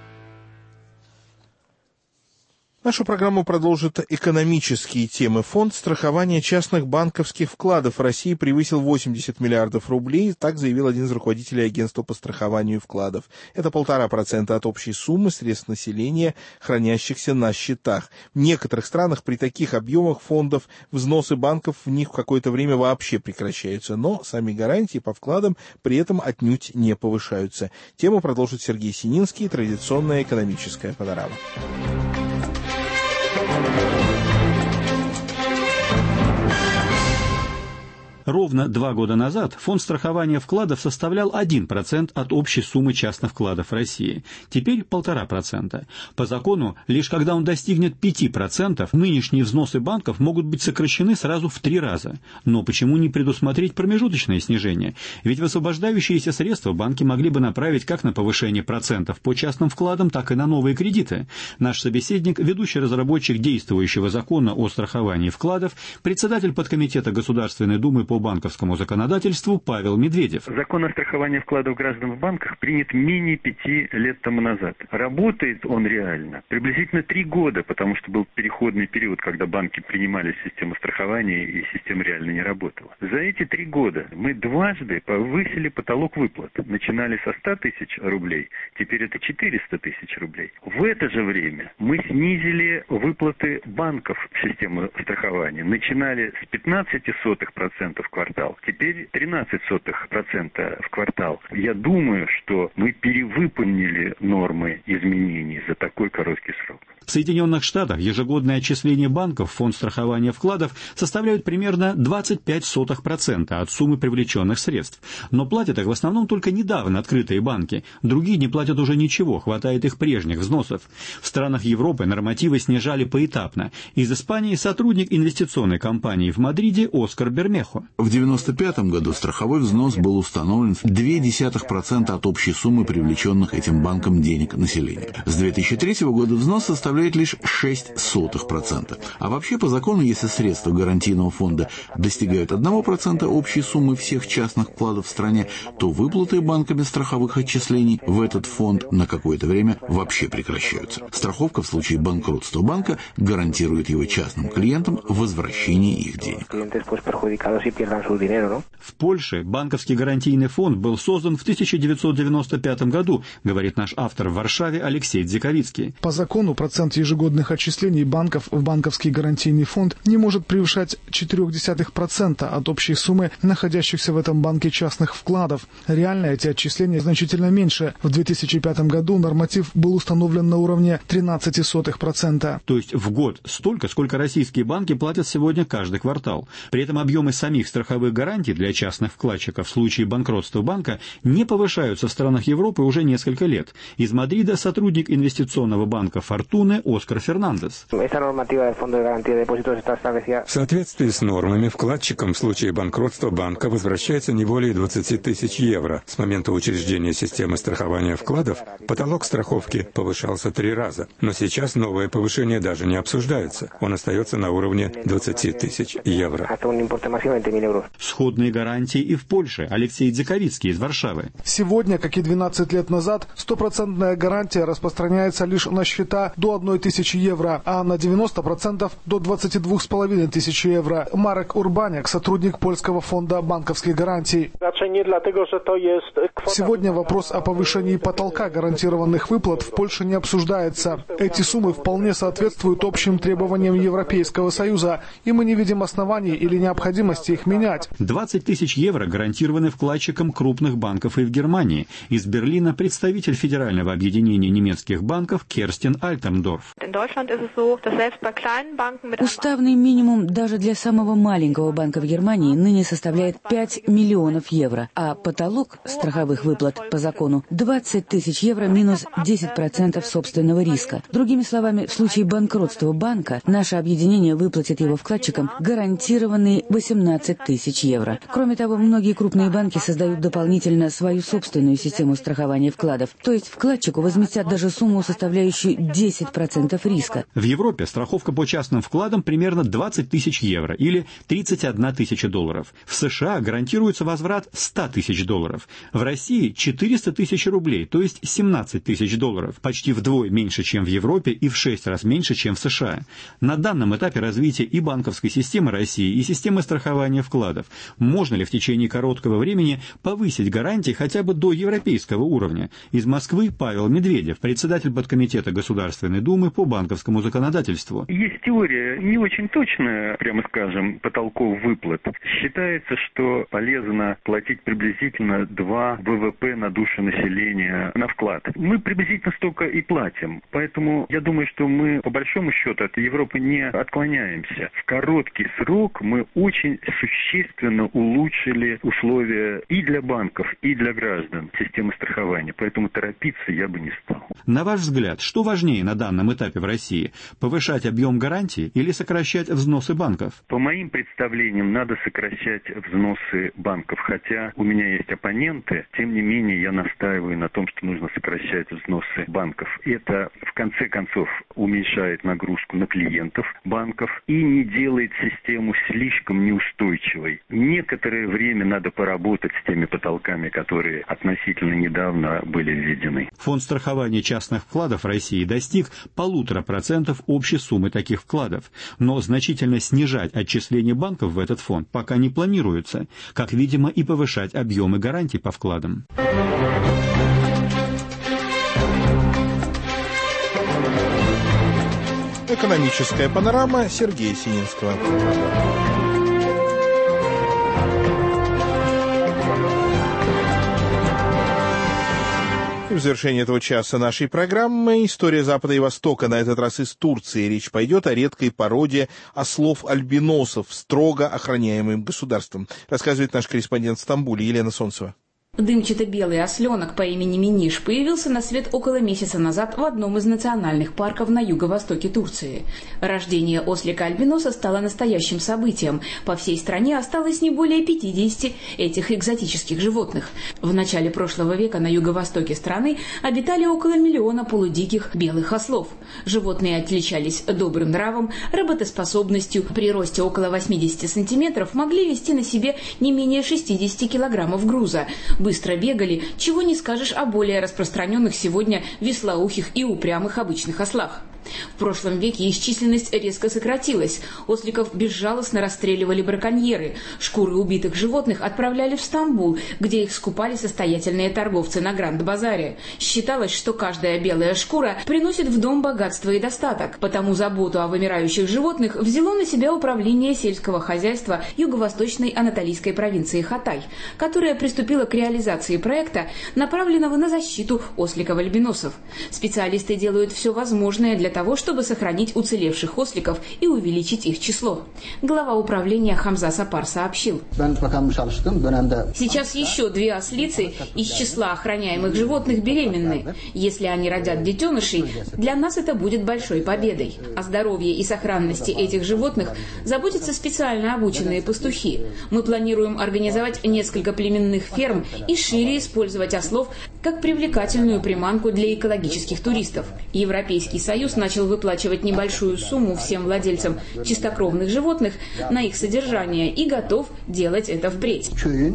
A: Нашу программу продолжат экономические темы. Фонд страхования частных банковских вкладов в России превысил 80 миллиардов рублей, так заявил один из руководителей агентства по страхованию вкладов. Это 1,5% от общей суммы средств населения, хранящихся на счетах. В некоторых странах при таких объемах фондов взносы банков в них в какое-то время вообще прекращаются, но сами гарантии по вкладам при этом отнюдь не повышаются. Тему продолжит Сергей Сининский, традиционная экономическая панорама.
I: Ровно 2 года назад фонд страхования вкладов составлял 1% от общей суммы частных вкладов в России. Теперь 1,5%. По закону, лишь когда он достигнет 5%, нынешние взносы банков могут быть сокращены сразу в 3 раза. Но почему не предусмотреть промежуточное снижение? Ведь высвобождающиеся средства банки могли бы направить как на повышение процентов по частным вкладам, так и на новые кредиты. Наш собеседник, ведущий разработчик действующего закона о страховании вкладов, председатель подкомитета Государственной Думы по банковскому законодательству Павел Медведев.
V: Закон о страховании вкладов граждан в банках принят менее 5 лет тому назад. Работает он реально приблизительно 3 года, потому что был переходный период, когда банки принимали систему страхования и система реально не работала. За эти 3 года мы дважды повысили потолок выплат. Начинали со 100 тысяч рублей, теперь это 400 тысяч рублей. В это же время мы снизили выплаты банков в систему страхования. Начинали с 0,15% в квартал, теперь 0,13% в квартал. Я думаю, что мы перевыполнили нормы изменений за такой короткий срок.
I: В Соединенных Штатах ежегодное отчисление банков в фонд страхования вкладов составляют примерно 0,25% от суммы привлеченных средств. Но платят их в основном только недавно открытые банки. Другие не платят уже ничего, хватает их прежних взносов. В странах Европы нормативы снижали поэтапно. Из Испании сотрудник инвестиционной компании в Мадриде Оскар Бермехо.
L: В 1995 году страховой взнос был установлен в 0,2% от общей суммы привлеченных этим банком денег населения. С 2003 года взнос составляет лишь 0,06%. А вообще по закону, если средства гарантийного фонда достигают 1% общей суммы всех частных вкладов в стране, то выплаты банками страховых отчислений в этот фонд на какое-то время вообще прекращаются. Страховка в случае банкротства банка гарантирует его частным клиентам возвращение их денег.
I: В Польше банковский гарантийный фонд был создан в 1995 году, говорит наш автор в Варшаве Алексей Дзиковицкий.
W: По закону процент ежегодных отчислений банков в банковский гарантийный фонд не может превышать 0,4% от общей суммы находящихся в этом банке частных вкладов. Реально эти отчисления значительно меньше. В 2005 году норматив был установлен на уровне 0,13%.
I: То есть в год столько, сколько российские банки платят сегодня каждый квартал. При этом объемы самих страховых гарантий для частных вкладчиков в случае банкротства банка не повышаются в странах Европы уже несколько лет. Из Мадрида сотрудник инвестиционного банка «Фортуны» Оскар Фернандес.
X: В соответствии с нормами, вкладчикам в случае банкротства банка возвращается не более 20 тысяч евро. С момента учреждения системы страхования вкладов потолок страховки повышался 3 раза. Но сейчас новое повышение даже не обсуждается. Он остается на уровне 20 тысяч евро.
I: Сходные гарантии и в Польше. Алексей Дзиковицкий из Варшавы.
W: Сегодня, как и 12 лет назад, 100% гарантия распространяется лишь на счета до 1000 евро, а на 90% до 22 500 евро. Марек Урбаняк, сотрудник польского фонда банковских гарантий. Сегодня вопрос о повышении потолка гарантированных выплат в Польше не обсуждается. Эти суммы вполне соответствуют общим требованиям Европейского Союза, и мы не видим оснований или необходимости их менять.
I: 20 тысяч евро гарантированы вкладчикам крупных банков и в Германии. Из Берлина представитель Федерального объединения немецких банков Керстин Альтерндорф.
B: Уставный минимум даже для самого маленького банка в Германии ныне составляет 5 миллионов евро, а потолок страховых выплат по закону 20 тысяч евро минус 10% собственного риска. Другими словами, в случае банкротства банка наше объединение выплатит его вкладчикам гарантированные 18 тысяч евро. Кроме того, многие крупные банки создают дополнительно свою собственную систему страхования вкладов, то есть вкладчику возместят даже сумму, составляющую 10% риска.
I: В Европе страховка по частным вкладам примерно 20 тысяч евро или 31 тысяча долларов. В США гарантируется возврат 100 тысяч долларов. В России 400 тысяч рублей, то есть 17 тысяч долларов. Почти вдвое меньше, чем в Европе, и в 6 раз меньше, чем в США. На данном этапе развития и банковской системы России, и системы страхования вкладов можно ли в течение короткого времени повысить гарантии хотя бы до европейского уровня? Из Москвы Павел Медведев, председатель подкомитета Государственной Думы по банковскому законодательству.
V: Есть теория не очень точная, прямо скажем, потолков выплат. Считается, что полезно платить приблизительно 2 ВВП на душу населения на вклад. Мы приблизительно столько и платим. Поэтому я думаю, что мы по большому счету от Европы не отклоняемся. В короткий срок мы очень существенно улучшили условия и для банков, и для граждан системы страхования. Поэтому торопиться я бы не стал.
I: На ваш взгляд, что важнее на данном этапе в России? Повышать объем гарантий или сокращать взносы банков?
V: По моим представлениям, надо сокращать взносы банков. Хотя у меня есть оппоненты, тем не менее я настаиваю на том, что нужно сокращать взносы банков. Это, в конце концов, уменьшает нагрузку на клиентов банков и не делает систему слишком неустойчивой. Некоторое время надо поработать с теми потолками, которые относительно недавно были введены.
I: Фонд страхования частных вкладов в России достиг 1,5% общей суммы таких вкладов, но значительно снижать отчисления банков в этот фонд пока не планируется, как, видимо, и повышать объемы гарантий по вкладам.
A: Экономическая панорама Сергея Сининского. В завершении этого часа нашей программы «История Запада и Востока», на этот раз из Турции. Речь пойдет о редкой породе ослов-альбиносов, строго охраняемым государством, рассказывает наш корреспондент в Стамбуле Елена Солнцева.
C: Дымчато-белый осленок по имени Миниш появился на свет около месяца назад в одном из национальных парков на юго-востоке Турции. Рождение ослика-альбиноса стало настоящим событием. По всей стране осталось не более 50 этих экзотических животных. В начале прошлого века на юго-востоке страны обитали около 1 миллиона полудиких белых ослов. Животные отличались добрым нравом, работоспособностью. При росте около 80 сантиметров могли вести на себе не менее 60 килограммов груза. Быстро бегали, чего не скажешь о более распространенных сегодня веслоухих и упрямых обычных ослах. В прошлом веке их численность резко сократилась. Осликов безжалостно расстреливали браконьеры. Шкуры убитых животных отправляли в Стамбул, где их скупали состоятельные торговцы на Гранд-базаре. Считалось, что каждая белая шкура приносит в дом богатство и достаток. Потому заботу о вымирающих животных взяло на себя управление сельского хозяйства юго-восточной анатолийской провинции Хатай, которая приступила к реализации проекта, направленного на защиту осликов-альбиносов. Специалисты делают все возможное для того, чтобы сохранить уцелевших осликов и увеличить их число. Глава управления Хамза Сапар сообщил: сейчас еще 2 ослицы из числа охраняемых животных беременны. Если они родят детенышей, для нас это будет большой победой. О здоровье и сохранности этих животных заботятся специально обученные пастухи. Мы планируем организовать несколько племенных ферм и шире использовать ослов как привлекательную приманку для экологических туристов. Европейский Союз начал выплачивать небольшую сумму всем владельцам чистокровных животных на их содержание и готов делать это впредь.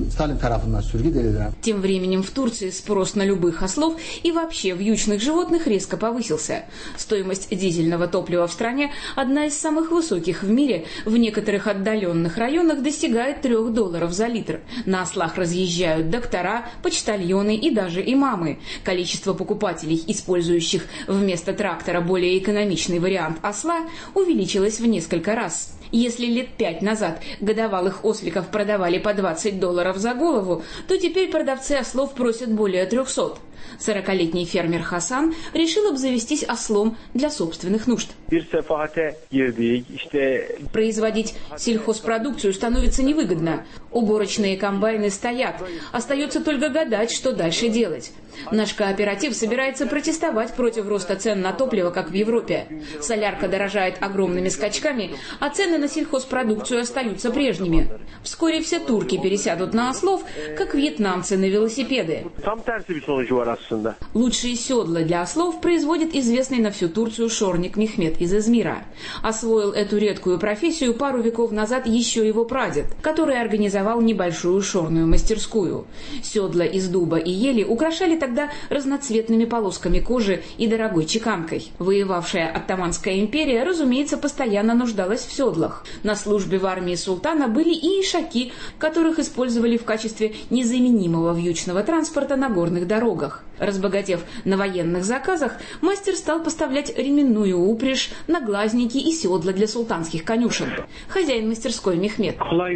C: Тем временем в Турции спрос на любых ослов и вообще вьючных животных резко повысился. Стоимость дизельного топлива в стране одна из самых высоких в мире, в некоторых отдаленных районах достигает $3 за литр. На ослах разъезжают доктора, почтальоны и даже имамы. Количество покупателей, использующих вместо трактора более экономичный вариант осла, увеличилось в несколько раз. Если лет 5 назад годовалых осликов продавали по $20 за голову, то теперь продавцы ослов просят более 300. 40-летний фермер Хасан решил обзавестись ослом для собственных нужд. Производить сельхозпродукцию становится невыгодно. Уборочные комбайны стоят. Остается только гадать, что дальше делать. Наш кооператив собирается протестовать против роста цен на топливо, как в Европе. Солярка дорожает огромными скачками, а цены на сельхозпродукцию остаются прежними. Вскоре все турки пересядут на ослов, как вьетнамцы на велосипеды. Лучшие седла для ослов производит известный на всю Турцию шорник Мехмед из Измира. Освоил эту редкую профессию пару веков назад еще его прадед, который организовал небольшую шорную мастерскую. Седла из дуба и ели украшали тогда разноцветными полосками кожи и дорогой чеканкой. Воевавшая Оттоманская империя, разумеется, постоянно нуждалась в седлах. На службе в армии султана были и ишаки, которых использовали в качестве незаменимого вьючного транспорта на горных дорогах. Разбогатев на военных заказах, мастер стал поставлять ременную упряжь, наглазники и седла для султанских конюшен. Хозяин мастерской Мехмед.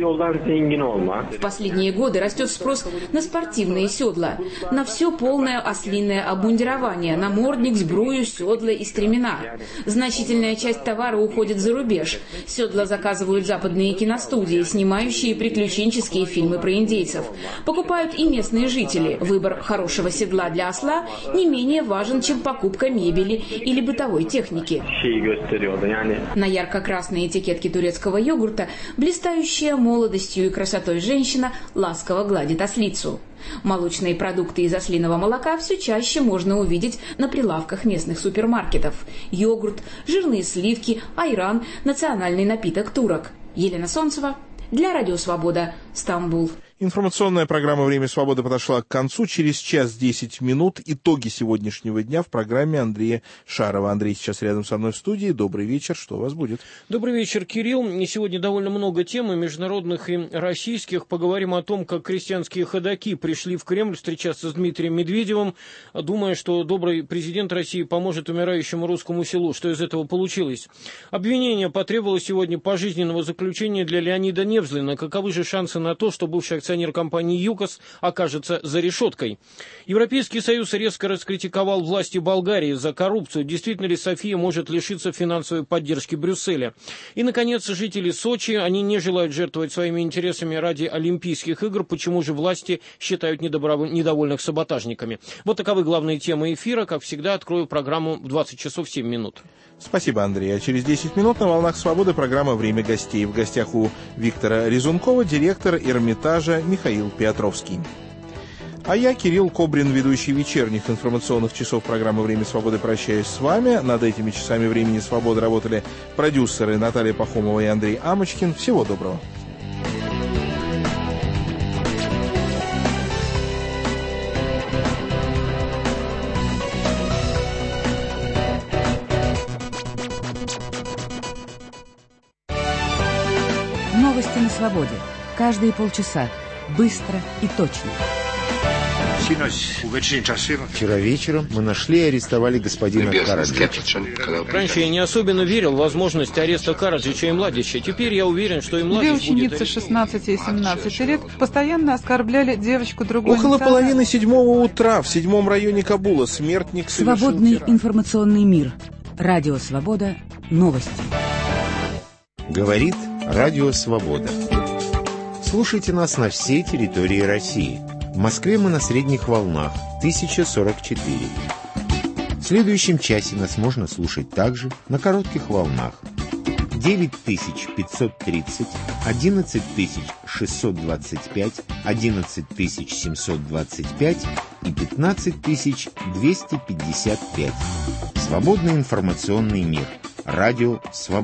C: В последние годы растет спрос на спортивные седла, на все полное ослиное обмундирование, намордник, сбрую, седла и стремена. Значительная часть товара уходит за рубеж. Седла заказывают западные киностудии, снимающие приключенческие фильмы про индейцев. Покупают и местные жители. Выбор хорошего седла для осла не менее важен, чем покупка мебели или бытовой техники. На ярко-красной этикетке турецкого йогурта блистающая молодостью и красотой женщина ласково гладит ослицу. Молочные продукты из ослиного молока все чаще можно увидеть на прилавках местных супермаркетов. Йогурт, жирные сливки, айран – национальный напиток турок. Елена Солнцева для Радио Свобода, Стамбул.
A: Информационная программа «Время свободы» подошла к концу. Через час 10 минут итоги сегодняшнего дня в программе Андрея Шарова. Андрей сейчас рядом со мной в студии. Добрый вечер. Что у вас будет?
D: Добрый вечер, Кирилл. И сегодня довольно много тем, и международных, и российских. Поговорим о том, как крестьянские ходаки пришли в Кремль встречаться с Дмитрием Медведевым, думая, что добрый президент России поможет умирающему русскому селу. Что из этого получилось? Обвинение потребовало сегодня пожизненного заключения для Леонида Невзлина. Каковы же шансы на то, что бывший акционер компании «ЮКОС» окажется за решеткой? Европейский Союз резко раскритиковал власти Болгарии за коррупцию. Действительно ли София может лишиться финансовой поддержки Брюсселя? И, наконец, жители Сочи, они не желают жертвовать своими интересами ради Олимпийских игр. Почему же власти считают недовольных саботажниками? Вот таковы главные темы эфира. Как всегда, открою программу в 20 часов 7 минут.
A: Спасибо, Андрей. А через 10 минут на «Волнах Свободы» программа «Время гостей». В гостях у Виктора Резункова директор Эрмитажа Михаил Петровский. А я, Кирилл Кобрин, ведущий вечерних информационных часов программы «Время свободы», прощаюсь с вами. Над этими часами «Времени свободы» работали продюсеры Наталья Пахомова и Андрей Амочкин. Всего доброго.
B: Новости на свободе. Каждые полчаса. Быстро и точно.
F: Вчера вечером мы нашли и арестовали господина Караджича.
D: Раньше я не особенно верил в возможность ареста Караджича и Младича. Теперь я уверен, что и Младич
G: будет... Две ученицы 16 и 17 лет постоянно оскорбляли девочку другой
A: Около половины 7 утра в 7 районе Кабула смертник совершил
B: Свободный
A: теракт.
B: информационный мир. Радио Свобода. Новости.
F: Говорит Радио Свобода. Слушайте нас на всей территории России. В Москве мы на средних волнах 1044. В следующем часе нас можно слушать также на коротких волнах 9530, 11625, 11725 и 15 255. Свободный информационный мир. Радио «Свобода».